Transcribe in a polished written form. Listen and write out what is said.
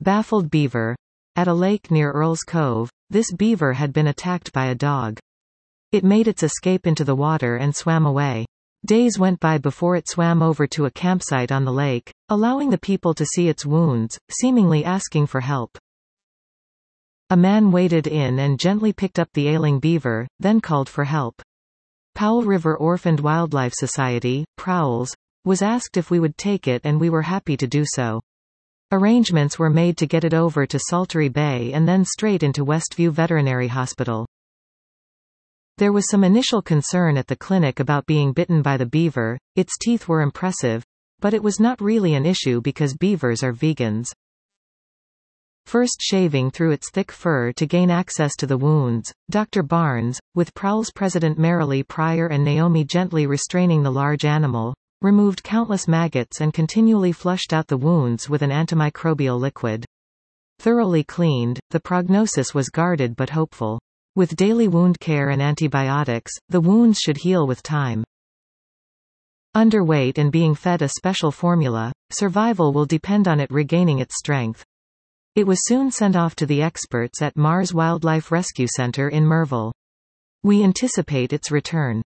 Baffled beaver. At a lake near Earls Cove, this beaver had been attacked by a dog. It made its escape into the water and swam away. Days went by before it swam over to a campsite on the lake, allowing the people to see its wounds, seemingly asking for help. A man waded in and gently picked up the ailing beaver, then called for help. Powell River Orphaned Wildlife Society, Prowls, was asked if we would take it, and we were happy to do so. Arrangements were made to get it over to Saltery Bay and then straight into Westview Veterinary Hospital. There was some initial concern at the clinic about being bitten by the beaver. Its teeth were impressive, but it was not really an issue because beavers are vegans. First shaving through its thick fur to gain access to the wounds, Dr. Barnes, with Prowls president Marilee Pryor and Naomi gently restraining the large animal, removed countless maggots and continually flushed out the wounds with an antimicrobial liquid. Thoroughly cleaned, the prognosis was guarded but hopeful. With daily wound care and antibiotics, the wounds should heal with time. Underweight and being fed a special formula, survival will depend on it regaining its strength. It was soon sent off to the experts at Mars Wildlife Rescue Center in Merville. We anticipate its return.